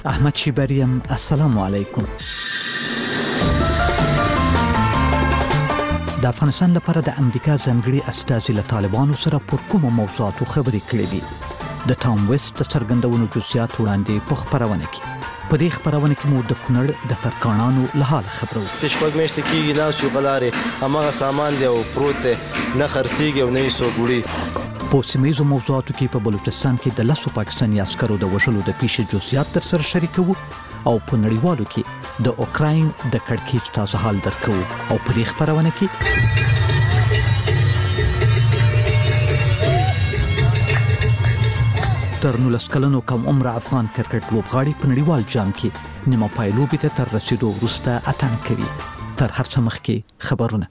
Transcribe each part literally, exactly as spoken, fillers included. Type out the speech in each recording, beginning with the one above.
احمد شیبریم. السلام علیکم. د افغانستان لپاره د امریکا ځانګړي استازي له طالبانو سره پر کومو موضوعاتو خبرې کړې دي؟ د ټام ویسټ څرګندونو جزئیات وړاندې په خبرونه کې. په دې خبرونه کې مو د کونړ د ترکاڼانو له حال خبرو. تشپږ میاشتې کېږي لاس یو غلارې هماغه سامان دی او پروت دی، نه خرڅېږي او نه یې څوک وړي. په سیمه ییزو موضوعاتو کې په بلوچستان کې د لسو پاکستاني عسکرو د وژلو د پیښې جزئیات درسره شریکوو او په نړیوالو کې د اوکراین د کړکېچ تازه حال درکوو او په دې خبرونه کې تر نولس کلنو کم عمره افغان کرکټ لوبغاړي په نړیوال جام کې نیمه پایلوبې ته تر رسیدو وروسته اتڼ کوي. تر هر څه مخکې خبرونه.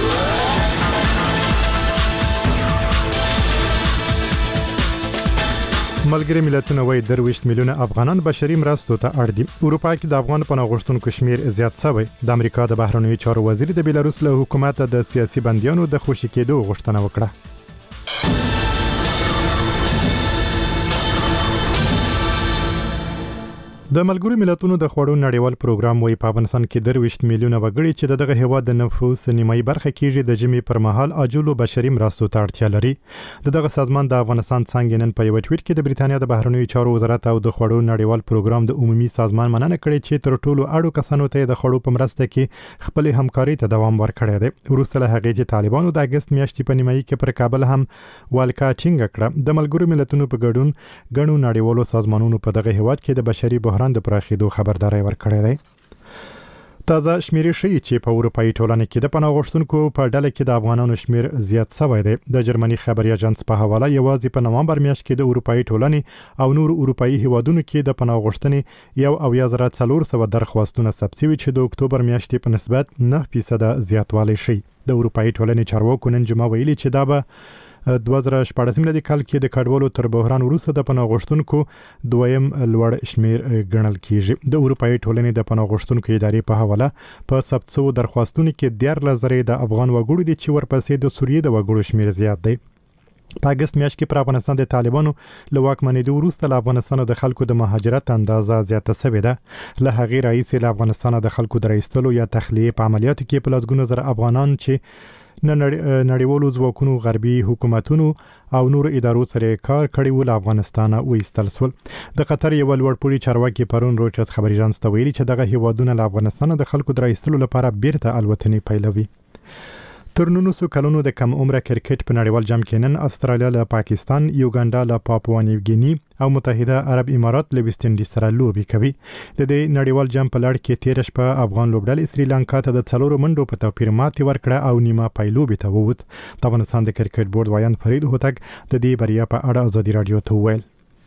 ملګری ملتونه وايي درویشت میلیونه افغانان بشري مرستو ته اړ دي. اروپا کې د افغان پناه غوښتونکو شمیر زیات شوی. د امریکا د بهرنیو چارو وزیر د بیلاروس له حکومت د سیاسي بندیانو د خوشي کېدو غوښتنه وکړه. د ملګرو ملتونو د خوړو نړیوال پروګرام وايي په افغانستان کې درویشت میلیونه وګړي چې دغه هیواد د نفوس نیمایي برخه کېږي د جمی پر مهال عاجلو بشري مرستو ته اړتیا لري. دغه سازمان د افغانستان څنګه نن په یو ټویټ کې د بریتانیا د بهرنیو چارو وزارت او د خوړو نړیوال پروګرام د عمومي سازمان مننه کړې چې تر ټولو اړو کسانو ته د خوړو په مرسته کې خپل همکاري ته دوام ورکړی دی. وروسته له هغې چې طالبانو د اگست میاشتې په نیمایي کې پر کابل هم والکا ټینګه کړه، د ملګرو ملتونو په ګډون ګڼو نړیوالو سازمانونو په دغه هیواد کې د بشري بحران د پراخېدو خبرداري ورکړې ده. تازه شمیرې ښیي چې په اروپایي ټولنه کې د پناه غوښتونکو په ډله کې د افغانانو شمیر زیات شوی دی. د جرمني خبري اژانس په حواله یوازې په نومبر میاشت کې د اروپایي ټولنې او نور اروپایي هیوادونو کې د پناه غوښتنې یو او یا زره څلور سوه درخواستونه ثبت شوي چې د اکتوبر میاشتې په نسبت نه فیصده زیاتوالی شي. د اروپایي ټولنې چارواکو نن جمعه ویلي چې دا به دوه زره شپاړسم میلادي کال کې د کډوالو تر بحران وروسته د پناه غوښتونکو دویم لوړ شمیر ګڼل کیږي. د اروپایي ټولنې د پناه غوښتونکو ادارې په حواله په ثبت شوو درخواستونو کې دیارلس زره د افغان وګړو دي چې ورپسې د سوریې د وګړو شمیر زیات دی. په اگست میاشت کې پر افغانستان د طالبانو له واکمنېدو وروسته له افغانستان د خلکو د مهاجرت اندازه زیاته شوې ده. له هغې راهیسې له افغانستان د خلکو د راایستلو یا تخلیې په عملیاتو کې په لسګونو زره افغانان چې نه نړیوالو ځواکونو، غربي حکومتونو او نور ادارو سره کار کړی و له افغانستانه وایستل شول. د قطر یو لوړپوړي چارواکي پرون رویټرز خبري اژانس ته ویلي چې دغه هیوادونه له افغانستانه د خلکو د راایستلو لپاره بیرته الوتنې پیلوي. تر نولسو کلونو د کم عمره کرکټ په نړیوال جام کې نن استرالیا له پاکستان، یوګانډا له پاپوا نیو ګینی او متحده عرب امارات له ویسټ انډیز سره لوبي کوي. د دې نړیوال جام په لړ کې تیر شپه افغان لوبډلې سریلانکا ته د څلورو منډو په توپیر ماتې ورکړه او نیمه پایلوبې ته ووت. د افغانستان د کرکټ بورډ وایند فرید هوتک د دې بریا په اړه ازادي رادیو ته وویل.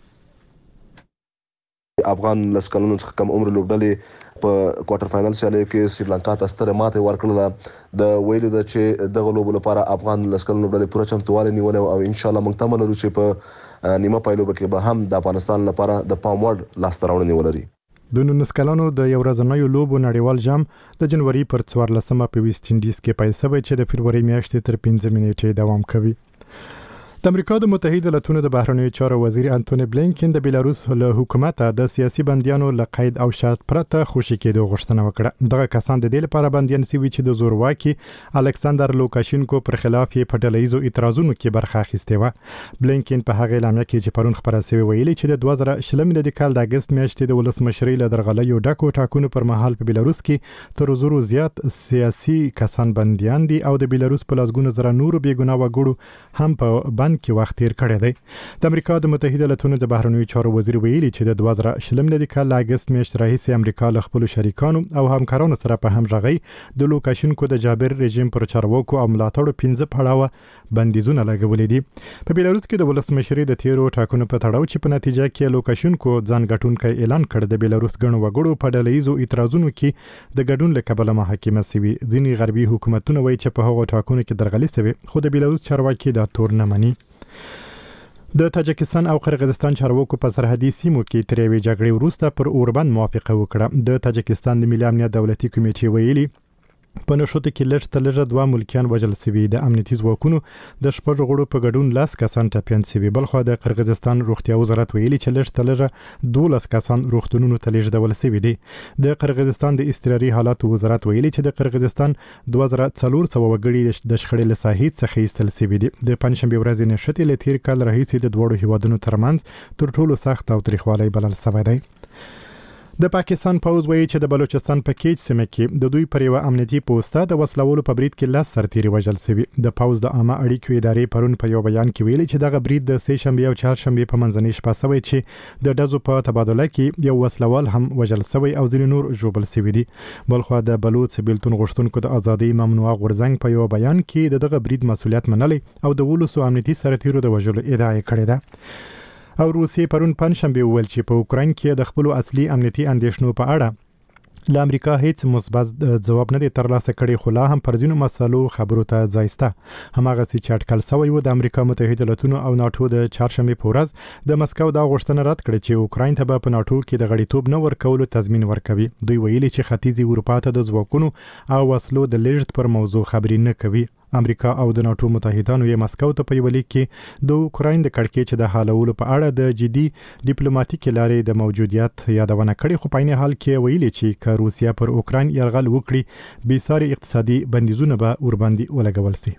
افغان لسکلونو څخه کم عمر لوبډلې په کوارټر فائنل سیالۍ کې سریلانکا ته ستره ماتې ورکړله. د ویلو ده چې دغه لوبو لپاره افغان لسکلونو لوبډلې پوره چمتووالی نیولی او ان شاء الله موږ تمه لرو چې په نیمه پایلوبه کې به هم د افغانستان لپاره د پام وړ لاسته راوړنې ولري. د نولس کلونو د یو ورځنیو لوبو نړیوال جام د جنوري پر څوارلسمه په ویسټ انډیز کې پیل شوی چې د فبروري میاشتې تر پنځه نیټې دوام کوي. د امریکا د متحده ایالاتونو د بهرنیو چارو وزیر انټونی بلینکن د بیلاروس له حکومت د سیاسي بندیانو له قید او شرط پرته خوشي کېدو غوښتنه وکړه. دغه کسان د دې لپاره بندیان شوي چې د زورواکي الکساندر لوکاشینکو پر خلاف یې په ډلهییزو اعتراضونو کې برخه اخیستې وه. بلینکن په هغه اعلامیه کې چې پرون خپره شوې ویلي چې د دوه زره شلم میلادي کال د اګست میاشتې د ولسمشرۍ له درغلیو ډکو ټاکنو پر مهال په بیلاروس کې تر زرو زیات سیاسي کسان بندیان دي او د بیلاروس په لسګونو زره نورو بېګناه وګړو هم په بند کې وخت تیر کړی دی. د امریکا د متحده ایالاتونو د بهرنیو چارو وزیر ویلي چې د دوه زره شلم میلادي کال له اګست میاشتې راهیسې امریکا له خپلو شریکانو او همکارانو سره په همغږۍ د لوکاشینکو د جابر رژیم پر چارواکو او ملاتړو پنځه پړاوه بندیزونه لګولي دي. په بیلاروس کې د ولسمشرۍ د تیرو ټاکنو په تړاو چې په نتیجه کې لوکاشینکو ځان ګټونکی اعلان کړ، د بیلاروس ګڼو وګړو په ډلهییزو اعتراضونو کې د ګډون له کبله محاکمه شوي. ځینې غربي حکومتونه وایي چې په هغو ټاکنو کې درغلي شوې، خو د بیلاروس چارواکي دا تور نه مني. د تاجکستان او قرغیزستان چارواکو په سرحدي سیمو کې تر یوې جګړې وروسته پر اوربند موافقه وکړه. د تاجکستان د ملي امنیت دولتي کمیټې ویلي په نښته کې لږ تر لږه دوه ملکیان وژل شوي. د امنیتي ځواکونو د شپږ غړو په ګډون لاس کسان ټپیان شوي. بلخوا د قرغیزستان روغتیا وزارت ویلي چې لږ تر لږه دولس کسان روغتونونو ته لیږدول شوي دي. د قرغیزستان د اضطراري حالاتو وزارت ویلي چې د قرغیزستان دوه زره څلور سوه وګړي د شخړې له ساحې څخه ایستل شوي دي. د پنجشنبې ورځې نښتې له تیر کال راهیسې د دواړو هیوادونو ترمنځ تر ټولو سخت او تریخوالی بلل شوی دی. د پاکستان پوز وایي چې د بلوچستان په کیچ سیمه کې د دوی پر یو امنیتي پوسټه د وسلوالو په برید کې لاس سرتیري وژل شوي. د پوز د عامه اړیکو ادارې پرون په یو بیان کې ویلي چې دغه برید د سه شنبې او چهارشنبې په منځنۍ شپه شوی چې د ډزو په تبادله کې یو وسلوال هم وژل شوی او ځینې نور ژوبل شوي دي. بلخوا د بلوچ بیلتون غوښتونکو د ازادۍ ممنوعه غورځنګ په یو بیان کې د دغه برید مسؤلیت منلی او د ولسو امنیتي سرتیرو د وژلو ادعا کړې ده. او روسیې پرون پنجشنبې وویل چې په اوکراین کې د خپل اصلي امنیتي اندېښنو په اړه له امریکا هیڅ مثبت ځواب نه دی ترلاسه کړی، خو لا هم پر ځینو مسالو خبرو ته ځای شته. هماغسې چې اټکل شوی و د امریکا متحده ایالاتونو او ناټو د چهارشنبې په ورځ د مسکو دا غوښتنه رد کړې چې اوکراین ته به په ناټو کې د غړیتوب نه ورکولو تضمین ورکوي. دوی ویلي چې ختیځې اروپا ته د ځواکونو او وسلو د لیږد پر موضوع خبرې نه کوي. امریکا او د ناټو متحدانو یې مسکو ته په یو لیک کې د اوکراین د کړکېچ د حالولو په اړه د جدي ډیپلوماټیکي لارې د موجودیت یادونه کړې، خو په عین حال کې ویلي چې که روسیا پر اوکراین یرغل وکړي بېساري اقتصادي بندیزونه به ورباندې ولګول شي.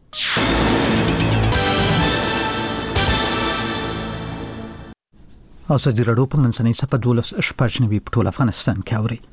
ازادي راډیو په منځنۍ صفحه دولس شپږ نوي په ټول افغانستان کې اوري.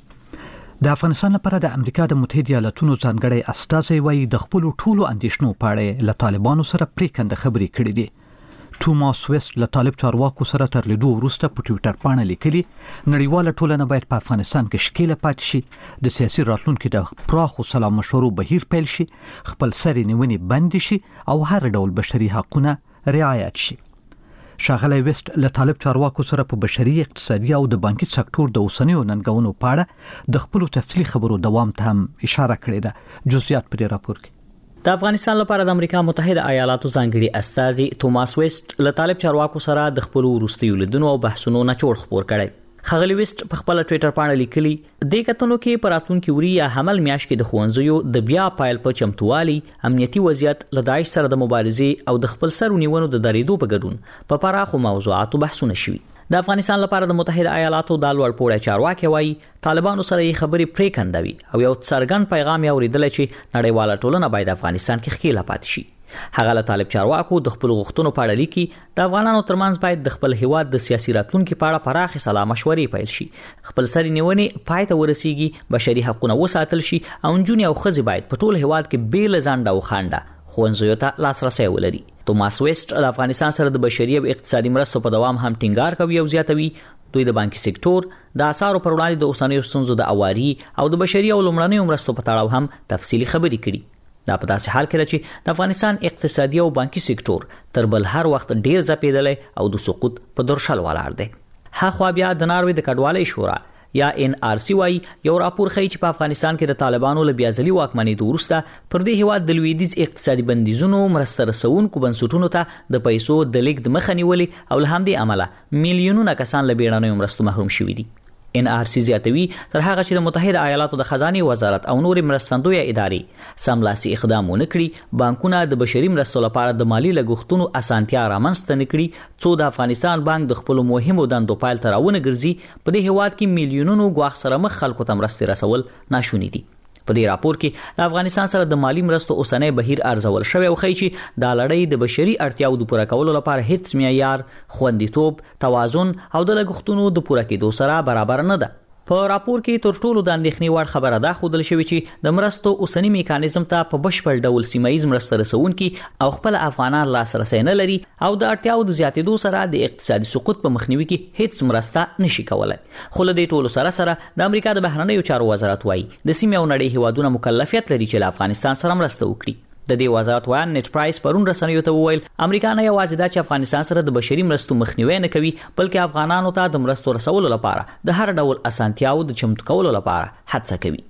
د افغانستان لپاره د امریکا د متحده ایالاتونو ځانګړی استازی وایي د خپل ټولو اندېښنو په اړه له طالبانو سره پریکنده خبرې کړې دي. توماس ویسټ له طالب چارواکو سره تر لیدو وروسته په ټویټر باندې لیکلي نړیواله ټولنه باید په افغانستان کې ښکېله پاتې شي، د سیاسي راتلونکو د پراخو سلا مشورو بهیر پیل شي، خپل سرې نیونې بند شي او هر ډول بشري حقوقونه رعایت شي. ښاغلی ویسټ له طالب چارواکو سره په بشري، اقتصادي او د بانکي سکتور د اوسنیو ننګونو په اړه د خپلو تفصیلي خبرو دوام ته هم اشاره کړې ده. جزئیات په دې راپور کې. د افغانستان لپاره د امریکا متحده ایالاتو ځانګړي استازي توماس ویسټ له طالب چارواکو سره د خپلو وروستیو لیدنو او بحثونو نچوړ خپور کړی. ښاغلی ویسټ په خپل ټویټر باندې لیکلي د کتنو کې پراتونکو وری یا حمل میاش کې د خوندزیو د بیا پایل په چمتوالي، امنیتي وضعیت، له داعش سره د مبارزې او د خپل سرونیونو د درېدو په ګډون په پراخو موضوعاتو بحثونه شوي. د افغانستان لپاره د متحده ایالاتو د لوړ پوړی چارواکي وایي طالبانو سره یې خبرې پریکندوي او یو څرګند پیغام یې اورېدلی چې نړیواله ټولنه باید افغانستان کې ښکېله پاتې شي. هغه له طالب چارواکو د خپل غوښتنو په اړه لیکي د افغانانو ترمنځ باید د خپل هیواد د سیاسي راتلونکو په اړه پراخې سلا مشورې پیل شي، خپل سرې نیونې پای ته ورسیږي، بشري حقوقونه وساتل شي او نجونې او ښځې باید په ټول هیواد کې بې له ځنډه او خنډه ښوونځیو ته لاسرسی ولري. توماس ویسټ د افغانستان سره د بشري او اقتصادي مرستو په دوام هم ټینګار کوي او زیاتوي دوی د بانکي سکتور د اسعارو پر وړاندې د اوسنیو ستونزو د اواري او د بشري او لومړنیو مرستو په تړاو هم تفصیلي خبرې کړي. دا په داسې حال کې چې د افغانستان اقتصادي او بانکي سکتور تر بل هر وخت ډیر ځپېدلی او د سقوط په درشل ولاړ دی. هاخوا بیا د ناروې د کډوالۍ شورا یا ان آر سی وايي یو راپور ښیي چې په افغانستان کې د طالبانو له بیا ځلي واکمنېدو وروسته پر دې هیواد د لویدیځ اقتصادي بندیزونو مرسته رسوونکو بنسټونو ته د پیسو د لیږد مخه نیولې او له همدې امله میلیونونه کسان له بیړنیو مرستو محروم شوي دي. ان آر سی زیاتوي تر هغه چې د متحده ایالاتو د خزانې وزارت او نور مرستندویه ادارې سملاسي اقدام ونه کړي، بانکونه د بشري مرستو لپاره د مالی لګښتونو اسانتیا رامنځته نه کړي، څو د افغانستان بانک د خپل مهمو دندو پایل ته راونه ګرځي، په دې هیواد کې میلیونونو ګواښ سره مخ خلکو ته مرستې رسول ناشوني دي. په دې راپور کې د افغانستان سره د مالی مرستو اوسنۍ بهیر ارزول شوی او ښیي چې دا لړۍ د بشري اړتیاو د پوره کولو لپاره هیڅ معیار، خوندیتوب، توازن او د لګښتونو د پوره کېدو سره برابر نه ده. په راپور کې تر ټولو د اندېښنې وړ خبره دا ښودل شوې چې د مرستو اوسنی میکانیزم ته په بشپړ ډول سیمایي مرسته رسونکي او خپل افغانان لاسرسی نه لري او د اړتیاو د زیاتېدو سره د اقتصادي سقوط په مخنیوي کې هیڅ مرسته نشي کولای. خو له دې ټولو سره سره د امریکا د بهرنیو چارو وزارت وایي د سیمې او نړۍ هیوادونه مکلفیت لري چې له افغانستان سره مرسته وکړي. د دې وزارت وایي نیټ پرایس پرون رسنیو ته وویل امریکا نه یوازې دا چې افغانستان سره د بشري مرستو مخنیوي نه کوي بلکې افغانانو ته د مرستو رسولو لپاره د هر ډول اسانتیاو د چمتو کولو لپاره هڅه کوي.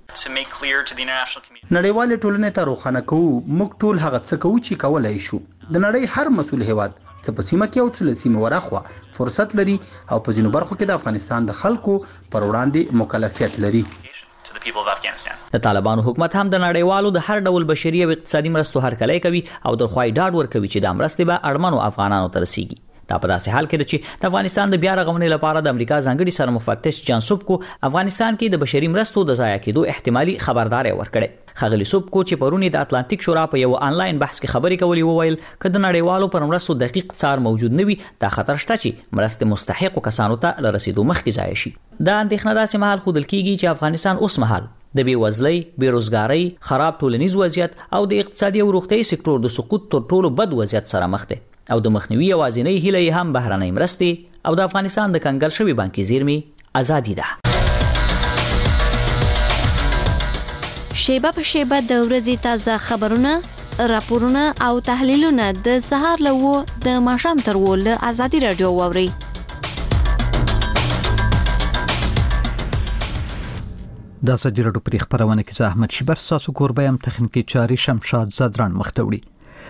نړیوالې ټولنې ته روښانه کوو موږ ټول هغه څه کوو چې کولای شو. د نړۍ هر مسؤل هیواد څه په سیمه کې او څه له سیمې ورهاخوا فرصت لري او په ځینو برخو کې د افغانستان د خلکو پر وړاندې مکلفیت لري. people of Afghanistan. د طالبانو حکومت هم د نړیوالو د هر ډول بشري او اقتصادي مرستو هرکلی کوي او د خوای ډاډ ورکوي چې د مرستې به اړمنو افغانانو ته رسیږي. دا په داسې حال کې ده چې د افغانستان د بیا رغونې لپاره د امریکا ځانګړي سرمفتش جان سوبکو افغانستان کې د بشري مرستو د ضایع کېدو احتمالي خبرداري ورکړې. ښاغلي سوبکو چې پرونی د اتلانتیک شورا په یو آنلاین بحث کې خبرې کولې وویل که د نړیوالو پر مرستو دقیق څار موجود نه وي دا خطر شته چې مرستې مستحقو کسانو ته له رسیدو مخکې ضایع شي. دا اندېښنه داسې مهال ښودل کېږي چې افغانستان اوس مهال د بېوزلۍ، بېروزګارۍ، خراب ټولنیز وضعیت او د اقتصادي او روغتیايي سکتور د سقوط تر ټولو بد وضعیت سره مخ دی او د مخنیوي یوازینۍ هیله یې هم بهرنۍ مرستې او د افغانستان د کنګل شوي بانکي زیرمې ازادي ده. شیبه په شیبه د ورځې تازه خبرونه، راپورونه او تحلیلونه د سهار له وو د ماښام تر وو له ازادي رادیو واورئ. د ازادي رادیو په خبرونه کې زه احمد شیبر تاسو کوربه يم، تخنیکی چاري شمشاد زدران مختوړي.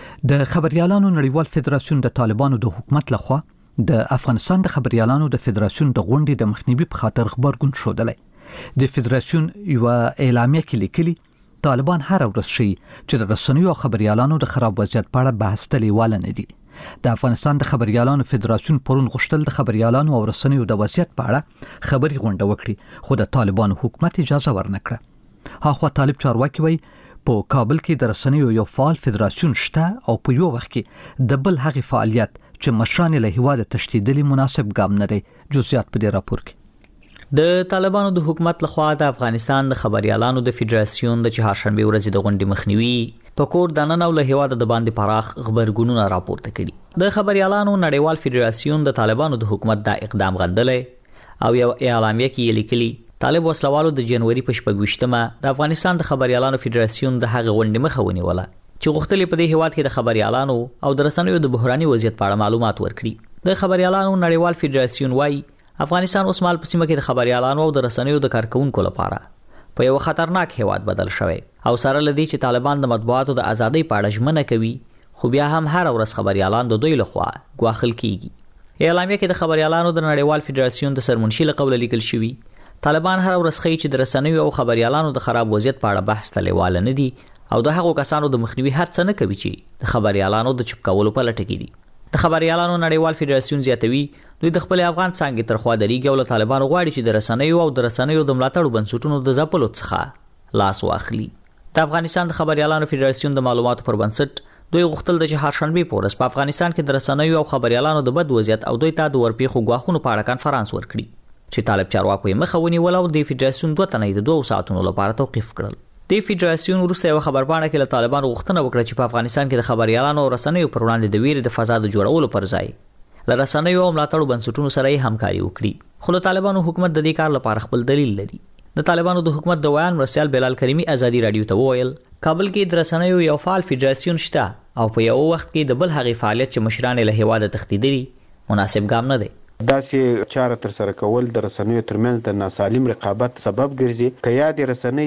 د خبريالانو نړیوال فدراسیون د طالبانو د حکومت لخوا د افغانستان د خبريالانو د فدراسیون د غونډې د مخنیوي په خاطر خبرګون شودلې. د فدراسیون یو اعلامیه کې لیکلي طالبان هر ورځ شي چې د رسنیو او خبريالانو د خراب وضعیت په اړه بحث تلیواله نه دي. د افغانستان د خبريالانو فدراسیون پرون غوښتل د خبريالانو او رسنیو د وضعیت په اړه خبري غونډه وکړي خو د طالبانو حکومت اجازه ورنکړه. هاخوا طالب چارواکي وایي په کابل کې د رسنیو یو فعال فدراسیون شته او په یو وخت کې د بل هغه فعالیت چې مشران له هیواده تشدیدلی مناسب ګام نه دی. جزئیات په دې راپور کې. د طالبانو د حکومت لخوا د افغانستان د خبريالانو د فدراسیون د چهارشنبه ورځې د غونډې مخنیوي په کور دننه او له هیواده د باندې پراخ خبرګونونه راپورته کړي. د خبريالانو نړیوال فدراسیون د طالبانو د حکومت دا اقدام غندلې او یو اعلامیه کې لیکلي طالب وسلوالو د جنوري په شپږویشتمه د افغانستان د خبريالانو فدراسیون د هغه غونډې مخه ونیوله چې غوښتل په دې هیواد کې د خبريالانو او د رسنیو د بحراني وضعیت په اړه معلومات ورکړي. د خبريالانو نړیوال فدراسیون وايي افغانستان اوس مال په سیمه کې د خبريالانو او د رسنیو د کارکونکو لپاره په یو خطرناک هیواد بدل شوی او سره لدی چې طالبان د مطبوعاتو د ازادۍ په اړه ژمنه کوي خو بیا هم هر ورځ خبريالان د دوی لخوا ګواښل کیږي. اعلامیه کې د خبريالانو د نړیوال فدراسیون د سرمنشي له قوله لیکل شوی طالبان هر ورځ خي چې د رسنیو او خبريالانو د خراب وضعیت په اړه بحث تلیواله نه دي او د هغو کسانو د مخنیوي هڅه نه کوي چې د خبريالانو د چپ کولو په لټه کې دي. د خبريالانو نړیوال فدراسیون زیاتوي دوی د خپل افغان څنګه تر خوا درېږي او له طالبانو غواړي چې د رسنیو او د رسنیو د ملاتړ بنسټونو د ځپلو څخه لاس واخلي. د افغانستان د خبريالانو فدراسیون د معلوماتو پر بنسټ دوی غوښتل د چهارشنبه په ورځ په افغانستان کې د رسنیو او خبريالانو د بد وضعیت او دوی ته د ورپېخو غواخونو په اړه کانفرنس ورکړي چې طالب چارواکو یې مخه ونیول او د فدراسیون دوه تنې د دوه ساعتونو لپاره توقیف کړل. د فدراسیون وروسته یو خبرپاڼه کې له طالبانو غوښتنه وکړه چې په افغانستان کې د خبريالانو او رسنیو پر وړاندې د ویرې د فضا د جوړولو پر ځای له رسنیو او ملاتړو بنسټونو سره یې همکاري وکړي. خو د طالبانو حکومت د دې کار لپاره خپل دلیل لري. د طالبانو د حکومت د ویان مرسیال بلال کریمی ازادي رادیو ته وویل کابل کې د رسنیو یو فعال فدراسیون شته او په یو وخت کې د بل هغه فعالیت چې مشران له هیواده تښتیدلي مناسب ګام نه دی. داسې چاره تر سره کول د رسنیو ترمنځ د ناسالم رقابت سبب ګرځي. که یا د رسنۍ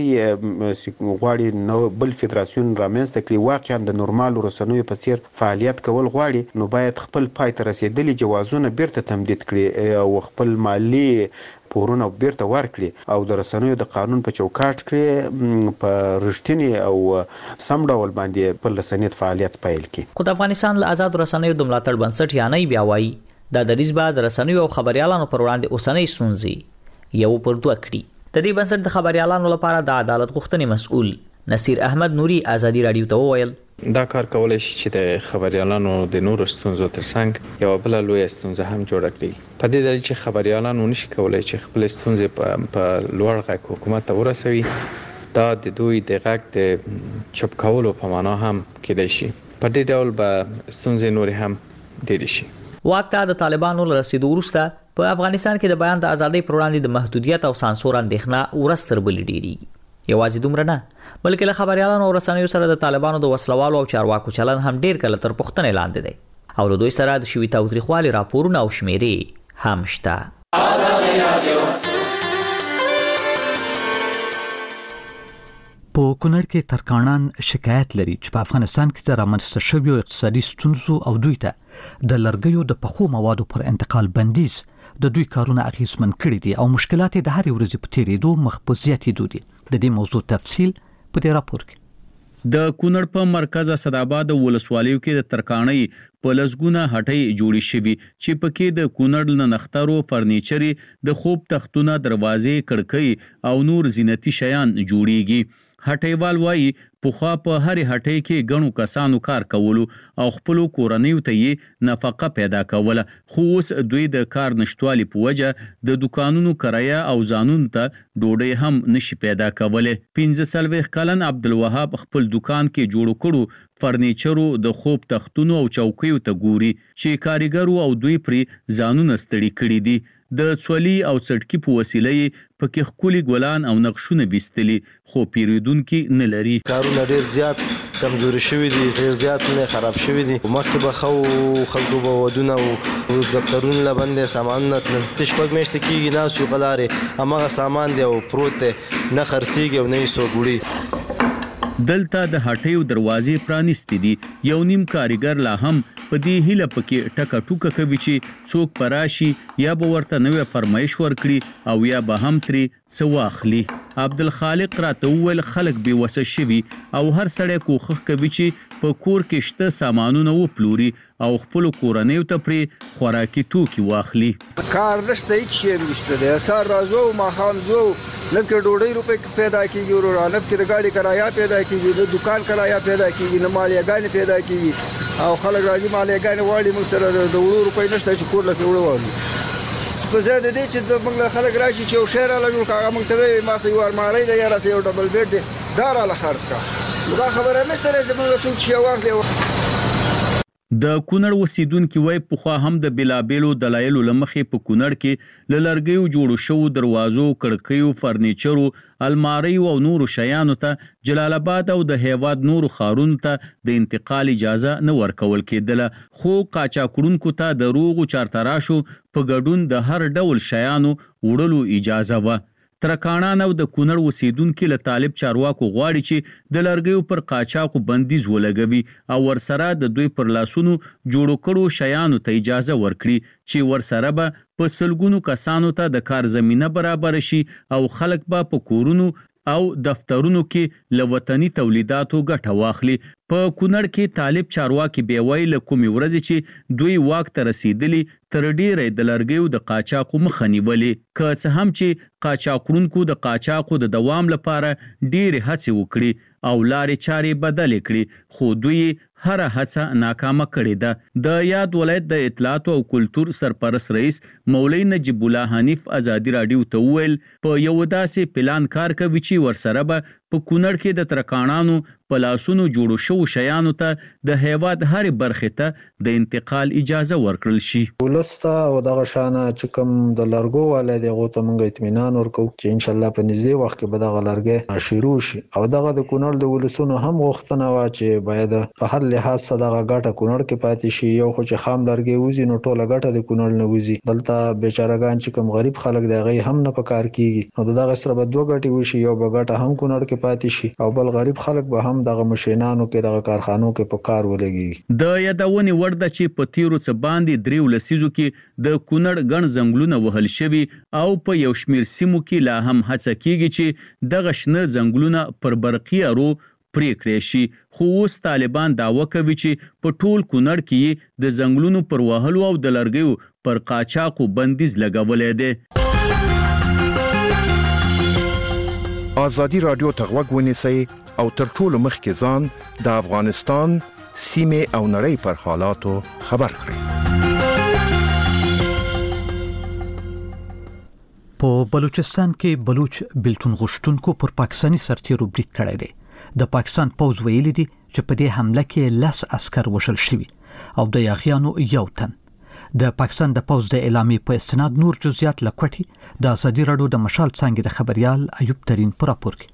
غواړي نو بل فدراسیون رامنځته کړي واقعا د نورمالو رسنیو په څیر فعالیت کول غواړي نو باید خپل پای ته رسیدلي جوازونه بیرته تمدید کړي او خپل مالی پورونه بیرته ورکړي او د رسنیو د قانون په چوکاټ کې په رښتینی او سم ډول باندې په رسنیت فعالیت پیل کړي. خو د افغانستان له آزاد رسنیو د ملاتړ بنسټ یا نه بیا وایي دا د ریزبا د رسنیو او خبريالانو پر وړاندې اوسنۍ ستونزې یو پر دوه کړي. د دې بنسټ د خبريالانو لپاره د عدالت غوښتنې مسؤل نصیر احمد نوري ازادي رادیو ته وویل دا کار کولای شي چې د خبريالانو د نورو ستونزو ترڅنګ یو بل لوی ستونزه هم جوړ کړي. په دې دلیل چې خبريالانو نشي کولای چې خپل ستونزې په لوړ غږ حکومت ته ورسوي دا د دوی د غږ د چوپ کولو په معنا هم کېدای شي. په دې ډول به ستونزې نور هم ډېر شي. واک ته د طالبانو له رسیدو وروسته په افغانستان کې د بیان د ازادۍ پر وړاندې د محدودیت او سانسور اندېښنه ورځ تر بلې ډېرېږي. یوازې دومره نه بلکې له خبريالانو او رسنیو سره د طالبانو د وسلوالو او چارواکو چلن هم ډېر کله تر پوښتنې لاندې دی او له دوی سره د شوي تاوتریخوالي راپورونه او شمیرې هم شته. په کونړ کې ترکاڼان شکایت لري چې په افغانستان کې د رامنځته شویو اقتصادي ستونزو او دوی ته د لرګیو د پخو موادو پر انتقال بندیز د دوی کارونه اغیزمن کړي دي او مشکلات د هر ورځې په تیریدو مخ زیاتېدو دي. د دې موضوع تفصیل په دې راپور کې. د کونړ په مرکز اسداباد ولسوالیو کې د ترکاڼۍ په لسګونه هټۍ جوړې شوي چې پکې د کونړ نه نخترو فرنیچري د خوب تختونه دروازې کړکۍ او نور زینتي شیان جوړیږي. هټیوال وایي پخوا په هرې هټۍ کې ګڼو کسانو کار کولو او خپل کورنیو ته یې نفقه پیدا کوله، خو اوس دوی د کار نشټوالي په وجه د دکانونو کرایه او ځانونو ته ډوډۍ هم نشي پیدا کوله. پنځه څلوېښت کلن عبدالوهاب خپل دکان کې جوړ کړو فرنیچرو د خوب تختونو او چوکیو ته ګوري چې کاریګرو او دوی پرې ځانونه ستړي کړي دي. د څولي او څټکی په وسیله پکې خولي ګلان او نقشونه بیستلي خو پیریدونکو نه لري. کارونه ډیر زیات کمزوري شوی دي، ډیر زیات نه خراب شوی دي. مخکې به خو خلکو به ودونه او دفترونه لبندې سامان نتل تشپک مشته کیږي ناس یو غلاره امغه سامان دی او پروت نه خرسيږي او نه یې سوګړي. دلته د هټیو دروازې پرانیستې دي. یو نیم کاریګر لا هم په دې هیله پکې ټکه ټوکه کوي چې څوک پراشي یا به ورته نوې فرمایش ورکړي او یا به هم ترې څه واخلي. عبدالخالق راته وویل خلک بې وسه شوي او هر سړی کوښښ کوي چې په کور کې شته سامانونه وپلوري او خپل کورنیو ته پرې خوراکي توکي واخلي. کار نشته، هیڅ شی نشته دی. سهار راځو ماښام ځو، نه کې ډوډۍ روپۍ پیدا کېږي، ورانه کې د ګاډي کرایه پیدا کېږي، د دکان کرایه پیدا کېږي، نه مالیاګانې پیدا کېږي او خلک راځي مالیاګانې غواړي. موږ سره د وړو روپۍ نشته چې کور لکه وړو واخلو. په ځای د دې چې موږ خلک راشي چې یو شی راله جوړ کړه، هغه موږ ته وایي ما سه یو المارۍ ده یا راسه یو ډبل بیډ دی، دا راله خرڅ کړه. دا خبره نشته دی چې موږ څوک شی واخلي. د کونړ اوسیدونکي وایي پخوا هم د بېلابېلو دلایلو له مخې په کونړ کې له لرګیو جوړو شوو دروازو، کړکیو، فرنیچرو، الماریو او نورو شیانو ته جلال آباد او د هیواد نورو ښارونو ته د انتقال اجازه نه ورکول کېدله، خو قاچاقړونکو ته د روغو چارتراشو په ګډون د هر ډول شیانو وړلو اجازه وه. ترکاڼان او د کونړ اوسیدونکي له طالب چارواکو غواړي چې د لرګیو پر قاچاقو بندیز ولګوي او ورسره د دوی پر لاسونو جوړو کړو شیانو ته اجازه ورکړي چې ورسره به په سلګونو کسانو ته د کار زمینه برابر شي او خلک به په کورونو او دفترونو کې له وطني تولیداتو ګټه واخلي. په کونړ کې طالب چارواکي بیوی له کومې ورځې چې دوی واک ته رسیدلی تر ډیره د لرګیو د قاچاقو مخه نیولې، که څه هم چې قاچاقړونکو د قاچاقو د دوام لپاره ډیرې هڅې وکړي او لارې چارې بدلې کړي، خو دوی هر هڅه ناکامه کړې ده. د یاد ولایت د اطلاعات او کلتور سرپرست رئیس مولوی نجیب الله حنیف ازادي راډیو ته وویل په یو داسې پلان کار کوي چې ورسره به په کونړ کې د ترکاڼانو په لاسونو جوړو شوو شیانو ته د هیواد هرې برخې ته د انتقال اجازه ورکړل شي. ولسته او دغه شانه چې کوم د لرګو والا دی هغو ته موږ اطمینان ورکوو چې انشاءالله په نږدې وخت کې به دغه لرګی شروع شي. او دغه د کونړ د ولسونو هم غوښتنه وه چې باید په هر لحاظ سره دغه ګټه کونړ کې پاتې شي. یو خو چې خام لرګی وځي نو ټوله ګټه د کونړ نه وځي، دلته بیچارهګان چې کوم غریب خلک دی هغوی هم نه په کار کېږي، نو د دغه سره به دوه ګټې وشي، یو به ګټه هم کونړ کې پاتې شي او بل غریب خلک به هم دغه مشینانو کې دغه کارخانو کې په کار ولګي. د یادونې وړ ده چې په تیرو څه باندې دریو لسیزو کې د کونړ ګڼ ځنګلونه وهل شوي او په یو شمیر سیمو کې لا هم هڅه کېږي چې دغه شنه ځنګلونه پر برقي ارو پرې کړی شي، خو اوس طالبان دعوه کوي چې په ټول کونړ کې د ځنګلونو پر وهلو او د لرګیو پر قاچاقو بندیز لګولی دی. آزادي رادیو ته غوږ ونیسئ او تر ټولو مخکې ځان د افغانستان سیمې او نړۍ پر حالاتو خبر کړئ. په بلوچستان کې بلوچ بلټون غوښتونکو پر پاکستاني سرتیرو برید کړی دی. د پاکستان پوځ ویلي دي چې په دې حمله کې لس عسكر وژل شوي او د یاغیانو یو تن. د پاکستان د پوځ د اعلامیې په استناد نور جزئیات لکوټي د ازادي راډیو د مشال څنګه د خبريال ایوب ترين پر راپور کې.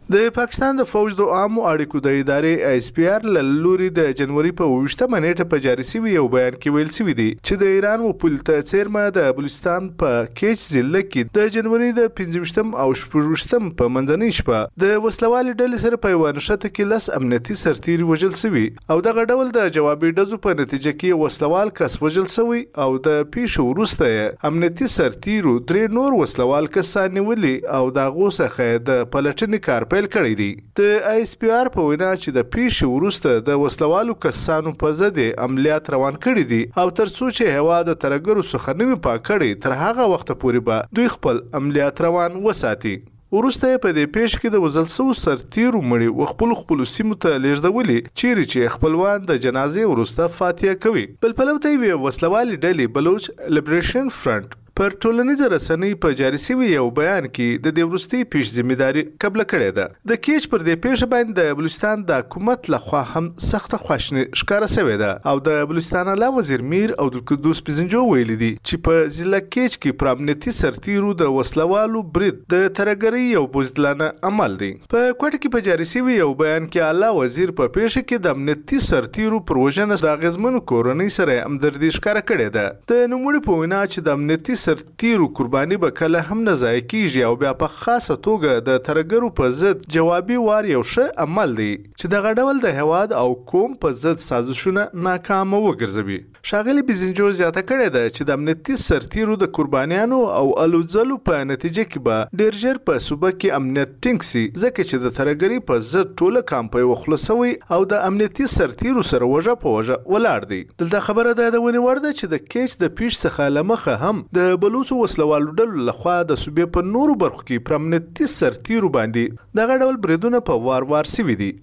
د پاکستان د فوج د عامو اړیکو د ادارې ایس پی آر لوري د جنوري په اوویشتمه نیټه په جاري شوي یو بیان کې ویل شوي دي چې د ایران وپول ته څیرمه د بلوچستان په کیچ ضلع کې د جنوري د پنځه او شپږ په منځنۍ شپه د وسلوالې ډلې سره په یوه نښته کې لس امنیتي سرتیري وژل شوي او دغه ډول د جوابي ډزو په نتیجه کې وسلوال کس وژل شوی او د پیښو وروسته یې امنیتي سرتیرو درې نور وسلوال کسان نیولي او د هغو څخه د پلټنې کار پیل کړی دی. د ایس پی آر په وینا چې د پیښې وروسته د وسلوالو کسانو په ضد عملیات روان کړي دي او تر څو چې هوا د ترګرو څخه نه وي پاک کړي تر هغه وخته پورې به دوی خپل عملیات روان وساتي. وروسته په دې پیښ کې د وژل شوو سرتیرو مړي و خپل خپل سیمو ته لیږدولي چیرې چې خپلوان د جنازې وروسته فاتحه کوي. بل پلو ته یې وسلوالې ډلې بلوچ لیبریشن فرنٹ پر ټولنیزه رسنۍ په جاري شوي یو بیان کې د دې وروستۍ پیښ ذمہداري قبله کړې ده. د کیچ پر دې پیښه باندې د بلوچستان د حکومت لخوا هم سخته خواشیني ښکاره شوې ده او د بلوچستان اعلی وزیر میر عبدالقدوس پزنجو ویلي دي چې په ضلع کیچ کې پر امنیتي سرتیرو د وسلوالو برید د ترګرۍ یو بزدلانه عمل دی. په کوټه کې په جاري شوي یو بیان کې اعلی وزیر په پیښه کې د امنیتي سرتیرو پر وژنه د اغیزمنو کورنۍ سره همدردي ښکاره کړې ده. د نوموړي په وینا چې د امنیتي سرتیرو قرباني به کله هم نه ضایع کیږي او بیا په خاصه توګه د ترګرو په ضد جوابي وار یو ښه عمل دی چې دغه ډول د هیواد او قوم په ضد سازشونه ناکامه وګرځوي. ښاغلي بزنجو زیاته کړې ده چې د امنیتي سرتیرو د قربانیانو او الوځلو په نتیجه کې به ډیر ژر په صوبه کې امنیت ټینګ سي ځکه چې د ترګرۍ په ضد ټوله کامپۍ وخله سوی او د امنیتي سرتیرو سره وژه په وژه ولاړ دی. دلته خبره ده د ونې وړ ده چې د کیچ د پیښ څخه له مخه هم د بلوڅو وسلوالو ډلو لخوا د صوبې په نورو برخو کې پر امنیتي سرتیرو باندې دغه ډول بریدونه په وار وار سوي دي.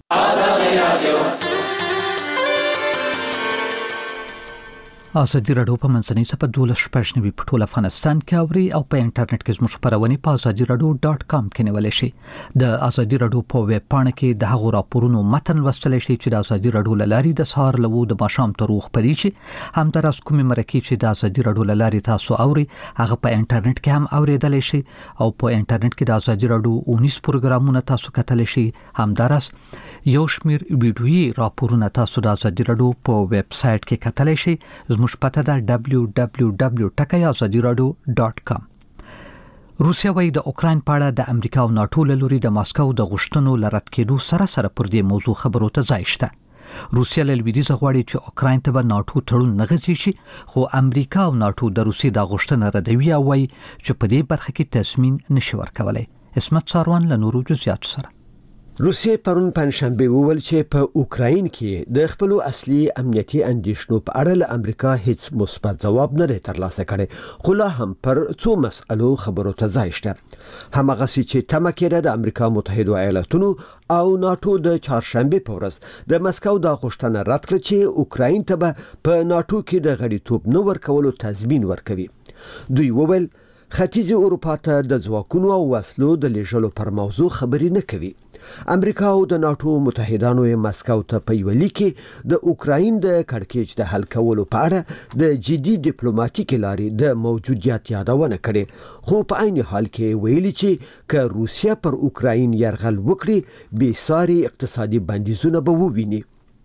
ازادي راډیو په منځنۍ صفحه دولس شپږ نوي په ټول افغانستان کې اوري او په انټرنیټ کې زموږ خبرونه په ازادي راډیو ډاٹ کام کې نیول شي. د ازادي راډیو په ویب پاڼه کې د هغو راپورونو متن لوستل شي چې د ازادي راډیو لاري د سهار لوو د ماښام تر وخت پرې شي. هم در اس کومې مرکه چې د ازادي راډیو لاري تاسو اوري هغه په انټرنیټ کې هم اوریدل شي او په انټرنیټ کې د ازادي راډیو اونیس پروګرامونه تاسو کتل شي. هم در اس یو شمیر ویډیويي راپورونه تاسو د ازادي راډیو په ویب سټ کې کتل شي. زموږ پته ده دبلیو دبلیو دبلیو ډاٹ ازادي راډیو ډاٹ کام. روسیا وايي د اوکرين په اړه د امریکا او ناتو له لوري د ماسکو د غوښتنو لرد کېدو سره سره پر دې موضوع خبرو ته ځای شته. روسیا له لویدیځ غواړي چې اوکرين ته به ناتو تړون نغځي شي خو امریکا او ناتو د روسي د غوښتنه ردوي او وايي چې په دې برخه کې تصمیم نشي ورکولای. اسمت ساروان له نورو جزئیاتو سره. روسیې پرون پنځشنبه وویل چې په اوکراین کې د خپل اصلي امنیتي اندیشنو په اړه له امریکا هیڅ مثبت ځواب نه ترلاسه کړي خو لا هم پر څو مسألو خبرو ته ځای شته. همغه چې تمه کېده د امریکا متحده ایالاتونو او ناتو د چهارشنبه په ورځ د مسکو د غوښتنه رد کړ چې اوکراین ته په ناتو کې د غړیتوب نو ورکولو تضمین ورکوي. دوی وویل ختیځ اروپا ته د ځواکونو او وسلو د لیږلو پر موضوع خبرې نه کوي. امریکا او د ناتو متحدانو یې مسکو ته په یو لیک کې د اوکراین د کړکېچ د حل کولو په اړه د جدي ډیپلوماټیک لارې د موجودیت یادونه کړې خو په عین حال کې ویلي چې که روسیا پر اوکراین یرغل وکړي بې ساري اقتصادي بندیزونه به وویني.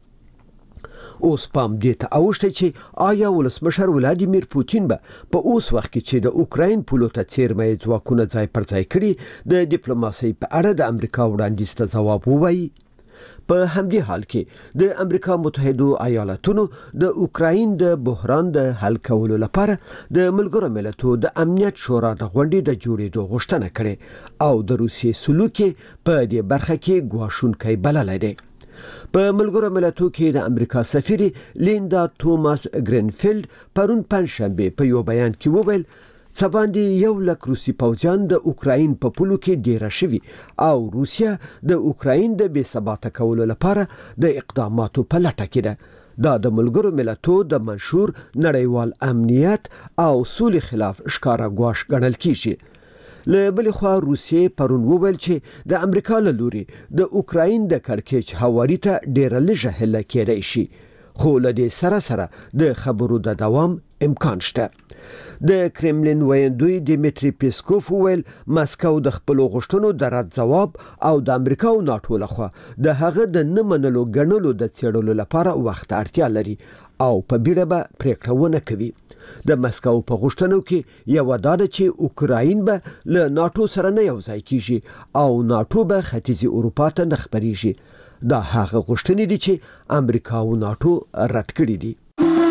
اوس پام دې ته اوښته چې آیا ولسمشر ولادیمیر پوتین به په اوس وخت کې چې د اوکراین پولو ته څیرمه ځواکونه ځای پر ځای کړي د ډیپلوماسۍ په اړه د امریکا وړاندیز ته ځواب ووایي. په همدې حال کې د امریکا متحده ایالاتونو د اوکراین د بحران د حل کولو لپاره د ملګرو ملتونو د امنیت شورا د غونډې د جوړېدو غوښتنه کړې او د روسیې سلوک په دې برخه کې ګواښونکی بللی دی. په ملګرو ملتونو کې د امریکا سفیر لیندا توماس گرینفیلد پرون پنځشنبه په یو بیان کې وویل څه باندې یو لک روسي پوځیان د اوکراین په پولو کې ډیره شوي او روسیا د اوکراین د بې ثباته کولو لپاره د اقداماتو په لټه کې ده. دا د ملګرو ملتونو د منشور نړیوال امنیت او سولې خلاف ښکاره ګواښ ګڼل کیږي. له بلې خوا روسیې پرون وویل چې د امریکا له لوري د اوکراین د کړکېچ هواري ته ډیره لږه هله کېدای شي خو له دې سره سره د خبرو د دوام امکان شته. د کرملین ویندوی دیمیتری پیسکوف ویل مسکو د خپل غوښتنو د رد جواب او د امریکا او ناتو لخوا د هغه د نه منلو ګڼلو د څېړلو لپاره وخت اړتیا لري او په بیړه به پریکړه ونه کوي. د مسکو په غوښتنو کې یو دا ده چې اوکراین به له ناتو سره نه یوځای کیږي او ناتو به ختیځې اروپا ته نه خپریږي. دا هغه غوښتنې دي چې امریکا او ناتو رد کړي دي.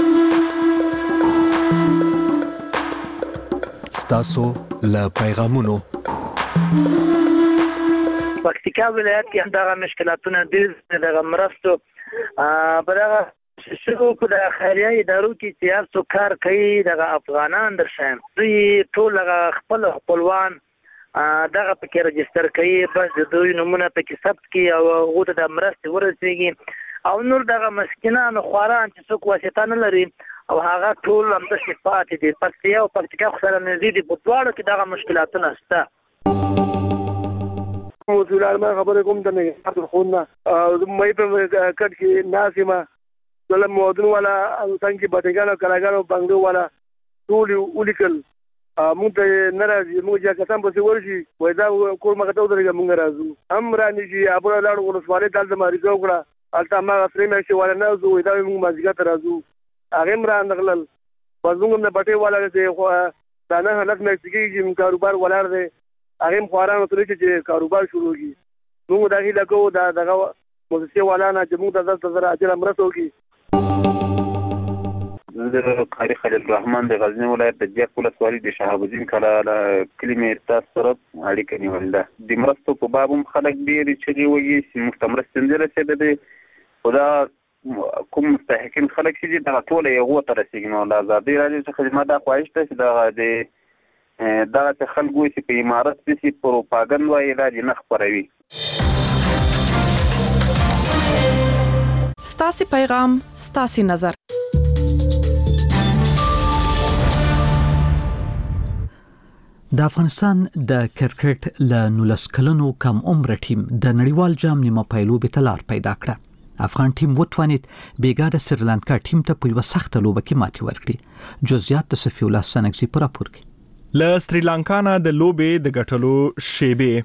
تاسو له پیغامونو پکتیکا ولایت کې هم دغه مشکلاتونه ډېر دغه مرستو په دغه شروع کو د خیریه ادارو کې چې تاسو کار کوي دغه افغانان درشم دوی ټول خپل خپلوان دغه پکې رجستر کوي بس د دوی نمونه پکې ثبت کی او غوته د مرستې ورسېږي او نور دغه مسکینانو خواران چې څوک واسطه نه لري او هغه ټول هم د صفات دي پکتیا او پکتیکا سره نزدې دي په دواړو کې دغه مشکلاتونه شته. موضوع ما خبره کوم د نه خونه مې په کټ کې ناسمه ولهم مودن ولا څنګه بټګانو کلاګانو بنګلو ولا ټول ولیکل موږ ته ناراضي موږ چې کسان به ورشي وای دا کور مګه ته درګه موږ راځو هم رانی چې ابو لاړو ورسواله دال د ماري وکړه الته ما غفرې مې چې ولا نه زو دا موږ مازیګه ته راځو هغه مران نغلل وزوم نه بټي ولا چې خو دا نه حالت مې چې کاروبار ولر دی هغه خوارانو ته چې کاروبار شروع کی موږ دا هی لګو دا دغه مؤسسه والا نه چې موږ د دغه سره اجل امرته وکي. د قاری خلیل الرحمن د غزنی ولایت د جک ولسوالۍ د شهاب الدین کلا کلمې ارتاس سره اړیکه نیول ده. د مرستو په باب هم خلک ډېر چې وایي چې مستمر ستندره څه ده خدا کوم مستحقین خلک چې دا ټول یو تر رسیدنه ول آزادي راځي چې خدمت دا خواهش ته چې دا د دغه خلکو چې په امارات کې پروپاګاندا وایي راځي نه خبروي. ستاسو پیغام ستاسو نظر. د افغانستان د کرکټ له نولس کلنو کم عمر ټیم د نړیوال جام نیمه پایلوبې ته لار پیدا کړه. افغان ټیم وټوانید بیګا د سریلانکا ټیم ته په یو سخت لوبه کې ماتې ورکړي. جزئیات د صفی الله سنگزی پر راپور کې. له سریلانکا نه د لوبې د ګټلو شیبه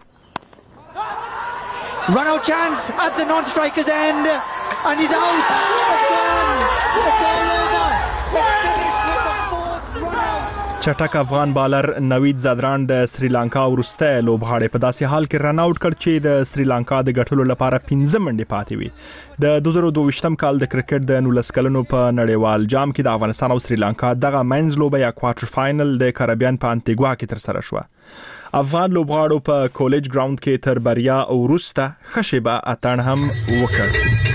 Run out chance at the non-striker's end and he's out. It's gone. It's all over. It's finished with the fourth run out. چټک افغان بالر نوید زادران د سریلانکا ورسته لوبغاړي په داسې حال کې رن آوټ کړ چې د سریلانکا د ګټلو لپاره پنځه منډې پاتې وي. د دوه زره دوه ویشتم کال د کرکټ د نولس کلنو په نړیوال جام کې د افغانستان او سریلانکا دغه مینز لوبه یا کوارټر فائنل د کریبیان په انټیګوا کې تر سره شو. افغان لوبغاړو په کالج ګراوند کې تر بریا او ورسته خشبه اتن هم وکړ.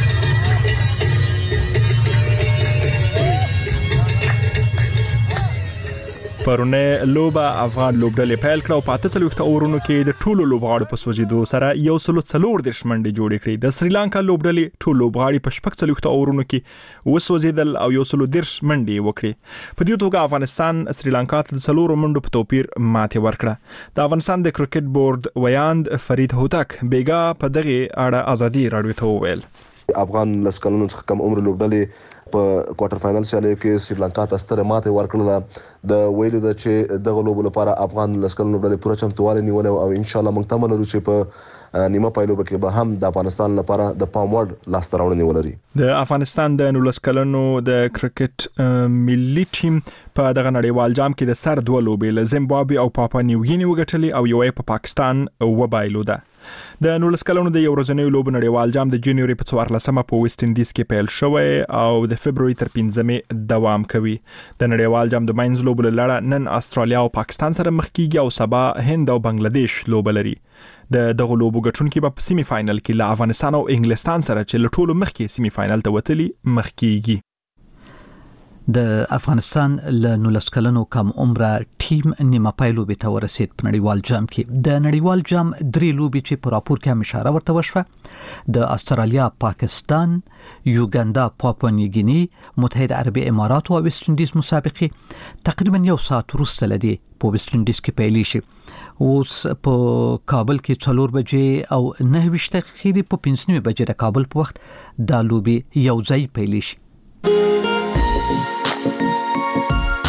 پرونه لوبه افغان لوبډلې پیل کړه او په اته څلوېښت اورونو کې د ټولو لوبغاړو په سوځېدو سره یو سلو څلور دېرش منډې جوړې کړې. د سریلانکا لوبډلې ټول لوبغاړي په شپږ څلوېښت اورونو کې وسوځېدل او یو سلو دېرش منډې وکړې. په دې توګه افغانستان سریلانکا ته د څلورو منډو په توپیر ماتې ورکړه. د افغانستان د کرکټ بورډ ویاند فرید هوتک بیګا په دغه اړه ازادي راډیو ته وویل. افغان لسکلونو څخه کم عمر لوبډلې په کوارټر فائنل سیالي کې سریلانکا ته ستره ماته ورکړه. د ویلو د چې دغه لوبو لپاره افغان لسکلونو لوبډلې پوره چمتووالی نیولې او ان شاء الله موږ تمه لرو چې په نیمه پایلوبه کې به هم د افغانستان لپاره د پام وړ لاسته راوړنې ولري. د افغانستان د نولس کلنو د کرکټ ملي ټیم په دغه نړیوال جام کې د سر دوه لوبې له زیمبابوې او پاپا نیوګینی وګټلې او یو په پاکستان وبایلوده. د نولس کلونو د یو ورځنیو لوبو نړیوال جام د جنوري په څوارلسمه په ویسټ انډیز کې پیل شوی او د فبروري تر پنځمې دوام کوي. د نړیوال جام د ماینز لوبو لړ نن استرالیا او پاکستان سره مخ کیږي او سبا هند او بنگلاديش لوبه لري. د دغه لوبو ګټونکي په سیمی فائنل کې له افغانستان او انګلستان سره چې له ټولو مخکې سیمی فائنل ته وتلي مخ کیږي. د افغانستان له نولس کلنو کم عمره ټیم نیمه پایلوبې ته ورسید. په نړیوال جام کې د نړیوال جام درې لوبې چې په راپور کې هم اشاره ورته وشوه د استرالیا، پاکستان، یوګاندا، پاپوا نیوګینی، متحده عربي امارات او ویسټ انډیز مسابقې تقریبا یو ساعت وروسته لدی په ویسټ انډیز کې پیلې شي. اوس په کابل کې څلور بجې او نه ویشت دقیقې په پنځه نیمه بجې د کابل په وخت دا لوبې یو ځای پیلې شي.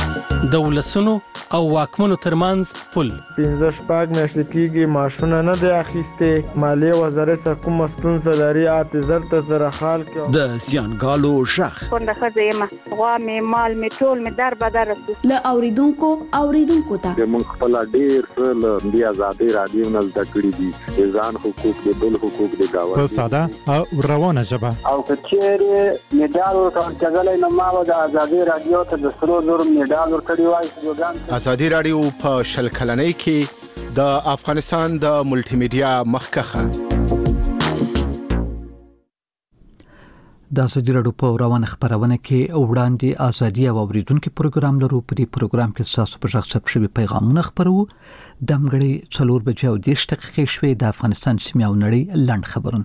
د ولسونو او واکمنو ترمنځ پل. پنځه شپږ میاشتې کېږي معاشونه نه دی اخیستې. مالیې وزارت څخه کومه ستونزه لري اته زر ته سره حال کړو. د زیانګالو شخ کونډه ښځه یم، غوا مې مال مې ټول مې در بدر رسو. له اوریدونکو اوریدونکو ته موږ خپل ډیر څه له دې آزادۍ راډیو نه زده کړي دي، د ځان حقوق د بل حقوق د گاونډي په ساده او روانه ژبه. او کچېرې میډال ورکول کېدلای نو ما د آزادۍ راډیو ته د سرو زرو میډال ورکړی وای. آزادي راډیو په شل کلنۍ کې د افغانستان د ملټي میډیا مخکخه. د آزادي راډیو په روانه خبرونه کې وړاندې آزادي او اوریدونکو پروګرام لرو. په دې پروګرام کې تاسو په ځخ ثبت شوي پیغامونه خبرو. د مګړې څلور بجې او دېرش دقیقې شوې. د افغانستان سیمه او نړۍ لنډ خبرونه.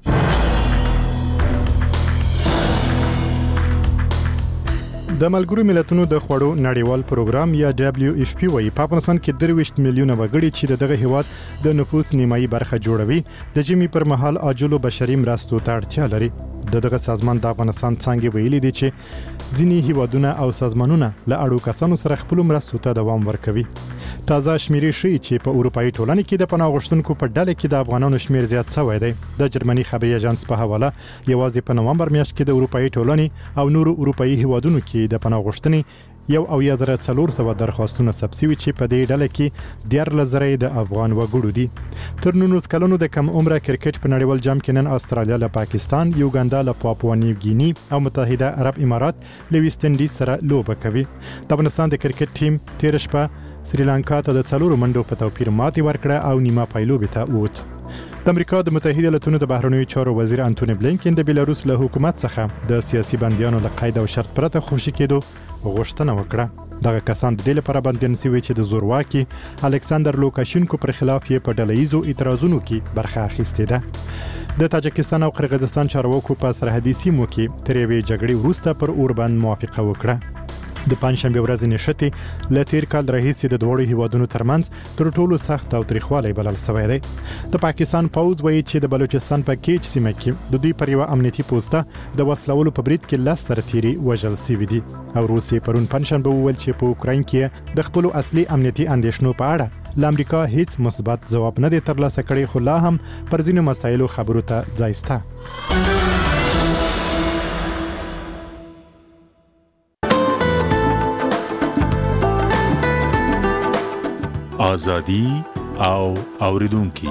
د ملګرو ملتونو د خوړو نړیوال پروګرام یا دبليو اف پی وايي په افغانستان کې درويشت میلیونه وګړي چې دغه هیواد د نفوس نیمایي برخه جوړوي د جمی پر مهال عاجلو بشري مرستو ته اړتیا لري. دغه سازمان د افغانستان څنګه ویلي دي چې ځینی هیوادونه او سازمانونه له اړو کسانو سره خپل مرستو ته دوام ورکوي. تازه شمیرې ښیي چې په اروپאי ټولنه کې د پناه غوښتونکو په ډله کې د افغانانو شمیر زیات شوی دی. د جرمني خبري اژانس په حواله یوازې په نومبر میاشت کې د اروپאי ټولنې او نورو اروپאי هیوادونو کې د پناه غوښتنې یو او یا زره څلور سوه درخواستونه ثبت شوي چې په دې ډله کې دیارلس زره د افغان وګړو دي. تر نولس کلونو د کم عمره کرکټ په نړیوال جام کې نن استرالیا له پاکستان، یوګاندا له پاپوا نیو ګینی او متحده عرب امارات له ویسټ انډیز سره لوبه کوي. د افغانستان د کرکټ ټیم تیر شپه سریلانکا ته د څلورو منډو په توپیر ماتې ورکړه او نیمه پایلوبې ته ووت. د امریکا د متحده ایالاتونو د بهرنیو چارو وزیر انټونی بلینکن د بیلاروس له حکومت څخه د سیاسي بندیانو له قید او شرط پرته خوشي کېدو غوښتنه وکړه. دغه کسان د دې لپاره بندیان شوي چې د زورواکي الکساندر لوکاشینکو پر خلاف یې په ډلهیزو اعتراضونو کې برخه اخیستې ده. د تاجکستان او قرغیزستان چارواکو په سرحدي سیمو کې تر یوې جګړې وروسته پر اوربند موافقه وکړه. د پنځشنبه ورځې نشته ل تیر کال راهیسې د دوړو هیوادونو ترمنځ تر ټولو سخت او تاریخوالي بلل شوی دی. د پاکستان پوز وایي چې د بلوچستان په کیچ سیمه کې د دوی پر یو امنیتي پوسټه د وسلولو په برید کې لس سرتیري وژل شوي دي. او روسیې پرون پنځشنبه وویل چې په اوکراین کې د خپل اصلي امنیتي اندېښنو په اړه ل امریکا هیڅ مثبت ځواب نه دی ترلاسه کړی، خو لا هم پر ځینو مسایلو خبرو ته ځای شته. آزادي او اوریدونکو.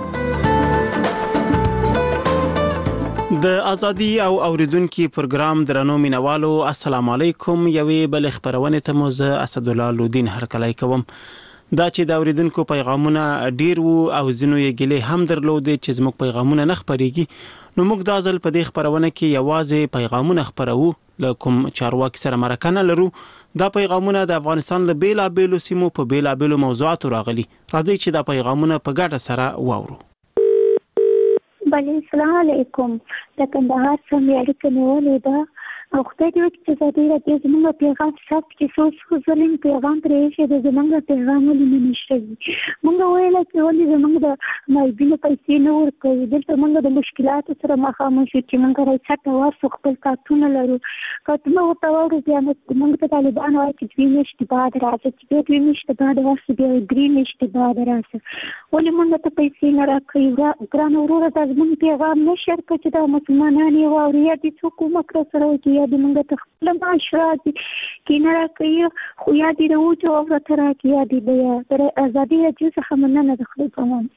د ازادي او اوریدونکو پروګرام درنو مینوالو السلام علیکم. یوې بل خبرونه ته مو زه اسد الله لودین هرکلی کوم. دا چې د اوریدونکو پیغامونه ډیر وو او زینو یې ګلې هم درلودې چې زموږ پیغامونه نه خبريږي، نو موږ د ځل په دې خبرونه کې یوازې پیغامونه خبرو له کوم چارواکي سره مرکه نه لرو. دا پیغامونه د افغانستان له بیلا بیلو سیمو په بیلا بیلو موضوعاتو راغلي. راځي چې دا پیغامونه په ګډه سره واورو. بله السلام علیکم. د کندهار څخه اړیکه نیولې ده او خدای دې وکړي چې دا ډېر زموږ پیغام ثبت کې څو ځلې پیغام پرې شي د زموږ پیغام ولې نه نشته. موږ ویل چې ولې زموږ د نایبینو پیسې نه ورکوي. دلته موږ د مشکلاتو سره مخامخ شو چې موږ راځه ورسو خپل کارتونه لرو. کارتونه ورته وایو بیا موږ ته طالبان وایي چې دوی میاشتې بعد راځي، چې بیا دوی میاشتې بعد ورسو بیا درې میاشتې بعد راسه. ولې موږ ته پیسې نه راکوي؟ ګرانه وروره دا زموږ پیغام نه شیر کړه چې دا مسلمانان یې واوري یا دې څوک ومکړه سره وکړي یا دې موږ ته خپله معاش راځي کې نه راکوي، خو یا دې د وچو عورته راکړي یا دې بیا تر ازادي راډیو څخه مننه د خدای په امان.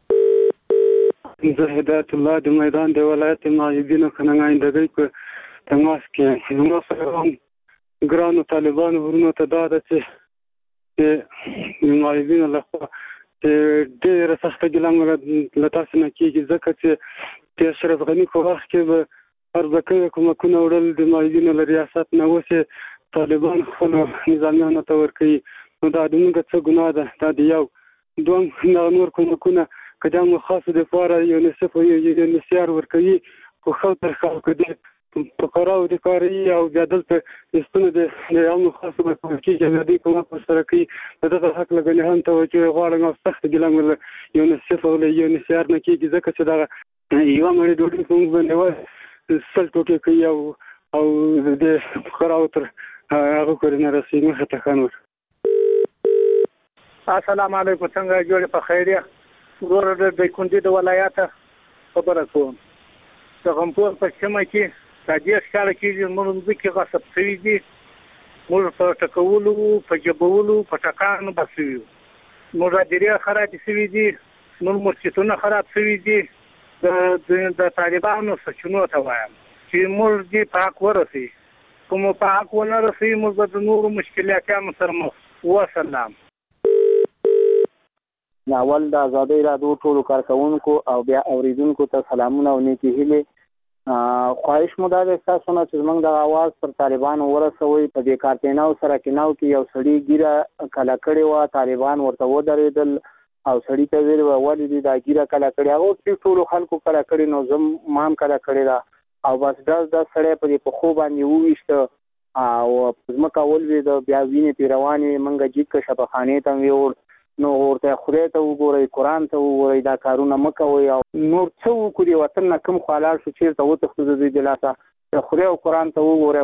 زه هدایت الله د میدان د ولایت نایبینو خننګایندګۍ په تماس کې زما سره هم ګرانو طالبانو ورونو ته دا ده چې نایبینو لخوا ډېره سخته ګیله له تاسو نه کېږي، ځکه چې د اشرف غني په وخت کې به ارزکوي کومکونه وړل د نایبینو له ریاست نه، اوس یې طالبان خپلو نظامیانو ته ورکوي. نو دا د موږ څه ګناه ده؟ دا د یو دوم نور کومکونه که دا مو خاصو دپاره یونیسف او یونیسیار ورکوي، خو ښه تر خلکو د فقراو د کاري او بیا دلته د ستونو د عامو خاصو به کول کېږي، بیا دوی کومک ورسره کوي. د دغه حق له ګنې هم توجه غواړم او سخته ګیله مو له یونیسف او له یونیسیار نه کېږي، ځکه چې دغه یوه مړۍ ډوډۍ په موږ باندې وایي سل ټوټې کوي او او د فقراو تر هغه پورې نه رسېږي. مخې ته ښه نور السلام علیکم، څنګه جوړ په خیریه؟ ورور د کندې د ولایت خبره کوم. څنګه په پښتمه کې تاجیک ښکار کېږي، موږ د کې غصب شوي دي، موږ په ټکولو په جبولو په ټکانو بسوي، موږ راډیو خراب شوي دي، موږ مسجدونه خراب شوي دي. د د طالبانو سچونو ته وایم چې موږ دې پاک ورسي، کوم پاک ونه رسي موږ د نورو مشکلاتونو سره مخ وسلام. ناول د آزادۍ رادیو ټولو کارکونکو او بیا اوریدونکو ته سلامونه او نیکی هیلې. خواهش مو دا دی تاسو نه چې زموږ د اواز پر طالبانو ورسوي. په دې کارتیناو سره کیناو کې یو سړی ګیره کله کړې وه، طالبان ورته ودرېدل او سړی ته ویل ولې دې دا ګیره کله کړې، هغه چې ټولو خلکو کله کړې نو زه ما هم کله کړې ده او بس ډز ډز سړی په دې پښو باندې وویشته او ځمکه ولوېده، بیا وینې پرې روانې، موږ جګ که شفاخانې ته ویوړ. نو ورته خدای ته وګورئ، قرآن ته وګورئ، دا کارونه مه کوئ او نور څه وکړو د وطن نه کوم خوا لاړ شو چېرته وتښتو د دوی د لاسه، خدای او قرآن ته وګورئ.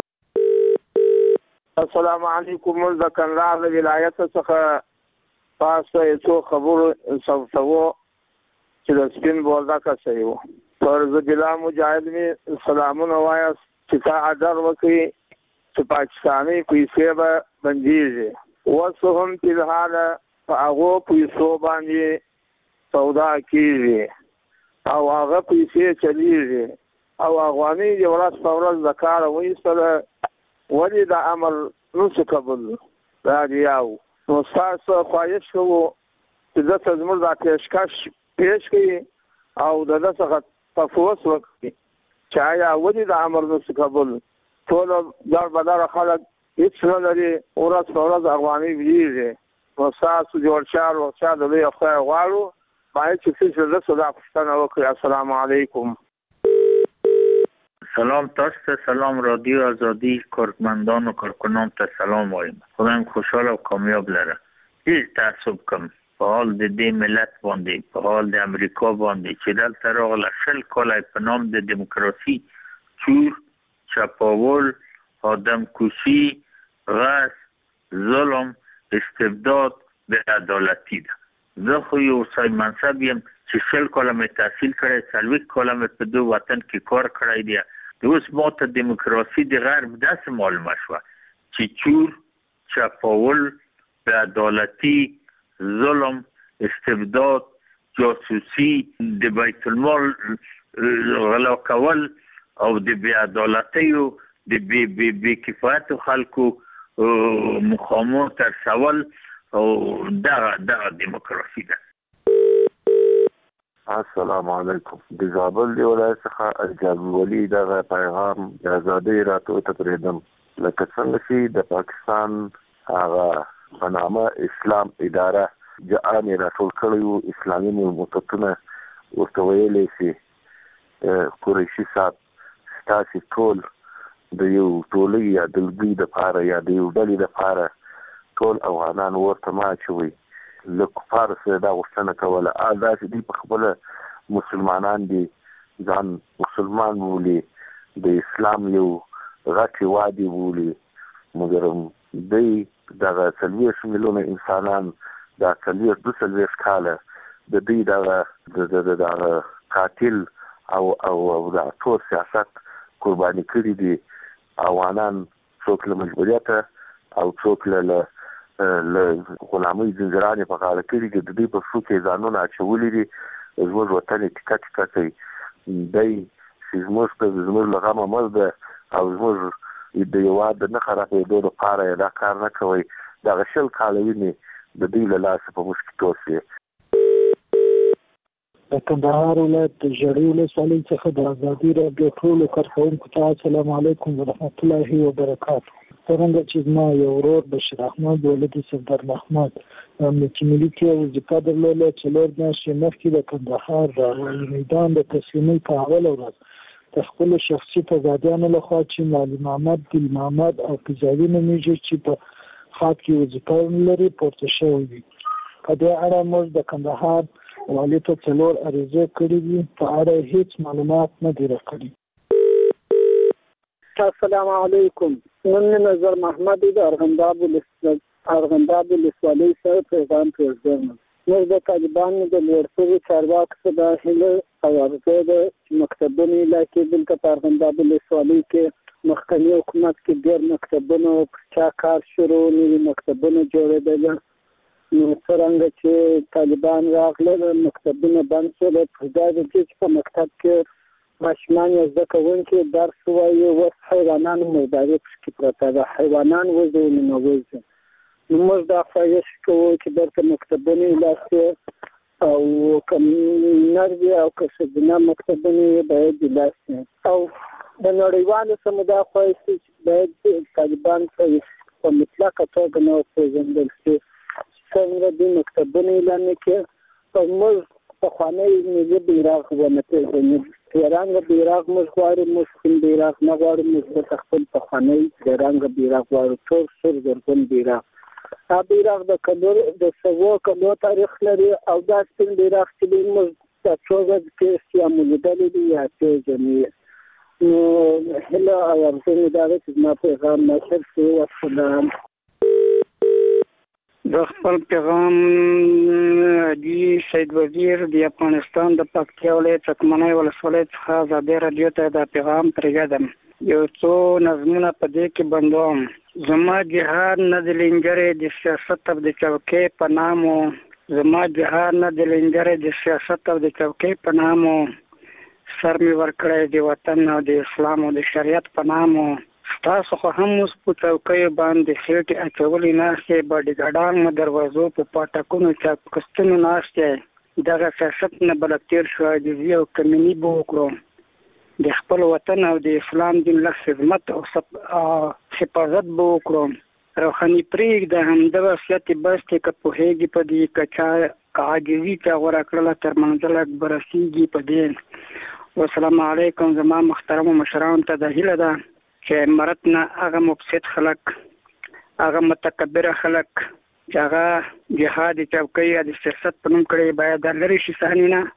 السلام علیکم. موږ د کندهار د ولایت څخه پاسه یو څو خبرو ثبتوو چې د سپین بولدکه صحیح وو. پر زجلا مجاهد مې سلامونه وایاست چې تا اډر وکړي چې پاکستاني پیسې به بندېږي. اوس هم فلحاله په هغو پیسو باندې سودا کېږي او هغه پیسې چلیږي او افغاني د ورځ په ورځ د کاره وایستله، ولې د امر نشو قبول راډیو. نو ستاسو خواهش کوو چې دلته زموږ دا پیشکش پیش کړي او د ده څخه تفوس وکړي چې آیا ولې د امر نشو قبول. ټول در بدره خلک هېڅ نه لري، ورځ په ورځ افغاني ویږي. نو ستاسو جوړ چار وخچا د لوی خدای غواړو باید چې څه دلته دا پوښتنه وکړي. السلام علیکم. سلام تاسو ته، سلام رادیو آزادی کارمندان و کارکنان ته سلام وایم. خدایم خوشحال او کامیاب لره. هیڅ تعصب کم په حال د دې ملت باندې، په حال د امریکا باندې چې دلته راغله شل کاله په نام د دیموکراسي چور، چپاول، آدم کشی، غصب، ظلم، استبداد، بې عدالتي ده. زه خو یو سړی منصب یم چې شل کاله مې تحصیل کړی، څلوېښت کاله مې په دې وطن کې کار کړی دی. اوس ما ته دیموکراسي د غرب داسې معلومه شوه چې چور، چپاول، بې عدالتي، ظلم، استبداد، جاسوسي، د بیت المال غلا کول او د بې عدالتیو د بې کفایتو خلکو مخامو ترسول او دغه دغه دیموکراسي ده. السلام علیکم. د زابل دی ولایت څخه الجابر ولی دغه پیغام د ازادۍ راته ته پرېږدم. لکه څنګه چې د پاکستان هغه په نامه اسلام اداره جان یې راټول کړی وو، اسلامي متتونه ورته ویلی چې قریشي صاحب ستاسې ټول د یو ټولۍ یا دلګۍ دپاره یا د یو ډلې دپاره ټول افغانان ورته مه اچوئ. له کفارو سره دا غوښتنه کوله. داسې دوی په خپله مسلمانان دي، ځان مسلمان بولي، د اسلام یو غټ هېواد یې بولي، مګر دوی دغه څلوېښت میلیونه انسانان دا څلوېښت دوه څلوېښت کاله د دوی دغه دغه قاتل او او دا ټول سیاست قرباني کړي دي. افغانان څوک له مجبوریته او څوک له غلامۍ زنځیرانې په غاړه کړي دي، د دوی په پښو کې ځانونه اچولي دي. زموږ وطن یې ټیکه ټیکه کوي. دی چې زموږ ته زموږ له غمه مړ ده او زموږ د هېواد د نه خرابېدو دپاره یې دا کار نه کوئ. دغه شل کاله وینې د دوی له لاسه په موږ کې توس وې. د کندهار ولایت د ژړۍ ولسوالۍ څخه د ازادي راډیو ټولو کارکوونکو ته السلام علیکم ورحمت الله وبرکاتو. څرنګه چې زما یو ورور بشیر احمد ولدي سردار محمد د امنیتي ملي کې وظیفه درلوده، څلور میاشتې مخکې د کندهار راوالي میدان د تسلیمۍ په اوله ورځ د خپلو شخصي تضادیانو لخوا چې معلي محمد، ګل محمد او پیزاوي نومیږي چې په خاط کې وظیفه لري پورته شوی دي. په دې اړه موږ د کندهار والي ته څلور عریضې کړي دي، په اړه هیڅ معلومات نه دي راکړي. السلام علیکم. نن نظر محمد د ارغنداب ارغنداب ولسوالۍ سره پیغام پرېږدم. موږ د طالبانو د لوړپوړو چارواکو څخه دا هیله او ارزو ده چې مکتبونه اعلان کړي. دلته په ارغنداب ولسوالۍ کې مخکني حکومت کې ډېر مکتبونه چا کار شروع نوي مکتبونه جوړېدل. نو څرنګه چې طالبان راغله مکتبونه بند شول. په دا د چې په مکتب کې ماشومان یې زده کوونکي درس وایي، اوس حیوانانو مرداري پکې پرته ده، حیوانان وځي نو وځي. نو موږ دا خواهش کوو چې دلته مکتبونه اعلان شي او که نر وي او که ښځینه مکتبونه یې باید اعلان شي. او د نړیوالو سره مو دا خواهش دی چې باید طالبان په مطلقه توګه نه وپېژندل شي. څنګه دوی مکتبونه اعلان کړي او موږ پخوانی ملي بیرغ ونه پېژنو. تیرانګه بیرغ موږ غواړو، موږ سپین بیرغ نه غواړو. موږ ورته خپل پخوانی تیرانګه بیرغ غواړو، تور سور زرغون بیرغ. دا بیرغ د کلو د سوو کلو تاریخ لري او دا سپین بیرغ چې دی موږ د څو ورځې کې یا مو لیدلی دی یا پېژنو. نو هیله او ارزو مې دا ده چې زما پیغام نشر شي. والسلام. د خپل پیغام دی سید وزیر د افغانستان د پکتیا ولایت څکمنۍ ولسوالۍ څخه ازادي راډیو ته دا پیغام پرېږدم. یو څو نظمونه په دې کې بندوم. زما جهاد نه د لنګرې د سیاست او د چوکۍ په نامو، زما جهاد نه د لنګرې د سیاست او د چوکۍ په نامو، سر مې ورکړی د وطن او د اسلام او د شریعت په نامو. تاسو خو هم اوس په چوکیو باندې خېټې اچولې ناستې، باډیګارډان مو دروازو په پاټکونو چاپکستونو ناستې. دغه سیاست نه به تېر شو، عاجزي او کمیني به وکړو. د خپل وطن او د اسلام دین له خدمت او حفاظت به وکړو. روحاني پرېږده همدغه وصیت بس دی که پوهېږي په دې که چا عاجزي چا غوره کړله تر منزل اکبر رسېږي په دې. والسلام علیکم. زما محترمو مشرانو ته دا هیله ده چې مرد نه هغه مفسد خلک، هغه متکبره خلک چې هغه جهاد چوکۍ یا د سیاست په نوم کړی باید لرې شي صحنې نه.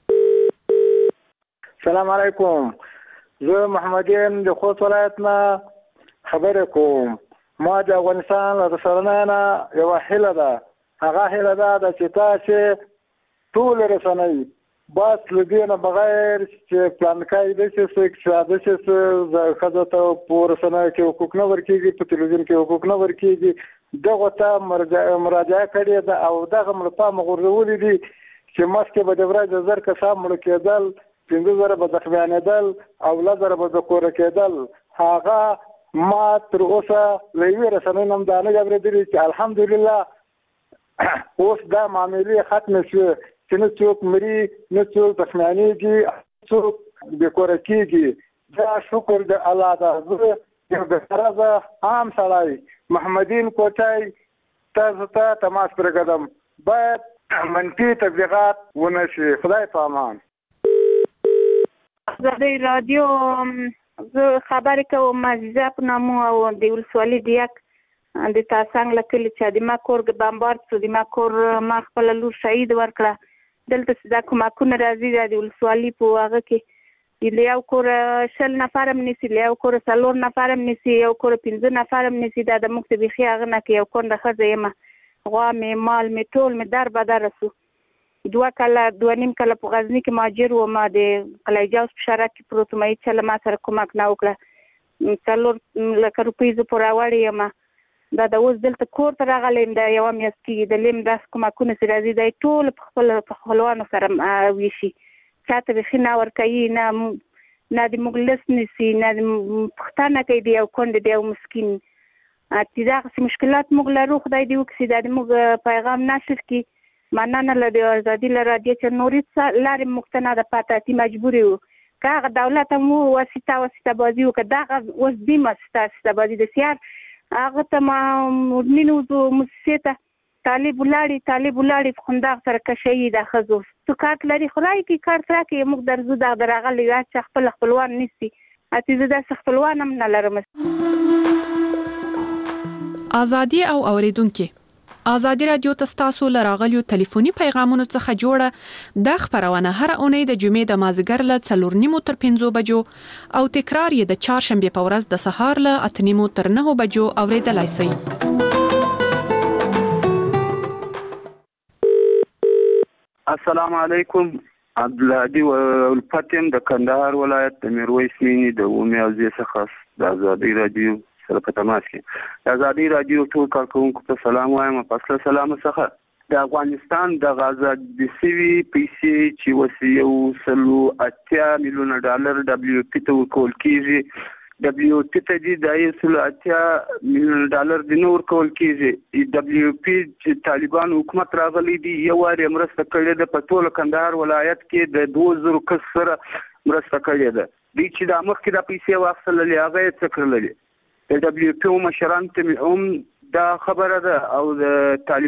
سلام علیکم. زه محمد یم د خوست ولایت نه خبرې کوم. ما د افغانستان له رسنیو نه یوه هیله ده، هغه هیله دا ده چې تاسې ټول رسنۍ بس له دې نه بغیر چې پلانکای داسې څه اقتصاد داسې څه ښځو ته په رسنیو کې حقوق نه ورکېږي، په تلویزیون کې حقوق نه ورکېږي، دغو ته مراجعه کړې ده او دغه مړه پامه غورځولي دي چې مخکې به د ورځې زر کسان مړه کېدل، پنځه زره به زخمیانېدل او لس زره به بېکوره کېدل. هغه ما تر اوسه له یوې رسنۍ نه هم دا نه اورېدلي چې الحمدلله اوس دا معاملې ختمې شوې چې نه څوک مري، نه څوک زخمیانېږي، څوک بېکوره کېږي. دا شکر د الله ده. زه یو بېغرضه عام سړی محمدین کوټی تاسو ته تماس پرېږدم، باید منفي تبلیغات ونه شي. خدای په امان. ازادي رادیو زه خبرې کوم عزیزه په نامو او د ولسوالۍ د یک د تاسنګ له کلي چې د ما کور بمبارد شو، د ما کور ما خپله لور شهید ورکړه. دلته چې دا کومکونه راځي د ولسوالۍ په هغه کې له یو کور شل نفر هم نیسي، له یو کور څلور نفر هم نیسي، یو کور پنځه نفر هم نیسي. دا د موږ ته بیخي هغه نه کې یو کونډه ښځه یم، غوا مې مال مې ټول مې در بدره سو. دوه کاله دوه نیم کاله په غزني کې مهاجر وم، د قلعه جوز په شهرک کې پروت وم، هېچا له ما سره کومک نه وکړه. څلور لکه روپۍ زه پورې راوړې یم. دا د اوس دلته کور ته راغلی یم، دا یوه میاشت کېږي. د لیم داسې کومکونه چې راځي دا یې ټول په خپل په خپلوانو سره ویشي، چا ته بیخي نه ورکوي، نه نه د موږ لس نیسي، نه پوښتنه کوي د یو کونډې د یو مسکین. چې دغسې مشکلات موږ لرو، خدای دې وکړي دا د موږ پیغام نشر کړي. مننه له د ازادي له راډیو چې نورې لارې موږ ته نه ده پاته، اتي مجبور یو که هغه دولت هم واسطه واسطه بازي وکړه. دغه اوس بې واسطه واسطه بازي د سیار هغه ته مدمنو موسسې ته طالب ولاړې طالب ولاړې په همدغه سره کشوي د ښځو. څو کارت لري خدای کې کارت راکړي، موږ درځو دغه د راغلی یو چې خپل خپلوان نیسي. اتي زه داسې خپلوان هم نه لرم. ازادي او اوریدونکي ازادي رادیو ته ستاسو لراغلیو ټلیفوني پیغامونو څخه جوړه د خبرونه هر اونۍ د جمعې د مازیګر له څلور نیمو تر پنځو بجو او تکرار یې د چهارشنبه په ورځ د سهار له اته نیمو تر نهو بجو اوریدلای شئ. السلام علیکم. عبدالهادي ولپتیم د کندهار ولایت د میرویس مینی د اومې حوزې څخه د ازادي رادیو سره په تماس کې. د ازادي رادیو ټول کارکونکو ته سلام وایم. په اصل سلام څخه د افغانستان د آزادي سوي پیسې چې وسې یو سلو اتیا میلیونه ډالر دبلیو پی ته ورکول کیږي. دبلیو پی ته دي د یو سلو اتیا میلیونه ډالر د نور ورکول کیږي. دبلیو پی چې طالبان حکومت راغلي دي یو واري مرسته کړې ده په ټول کندهار ولایت کې د دوه زره کس سره مرسته کړې ده. دوی چې د مخکې د پیسې واخیستلې هغه یې څه کړلې. د دبلیو پی مشران ته هم دا خبره ده او د طالب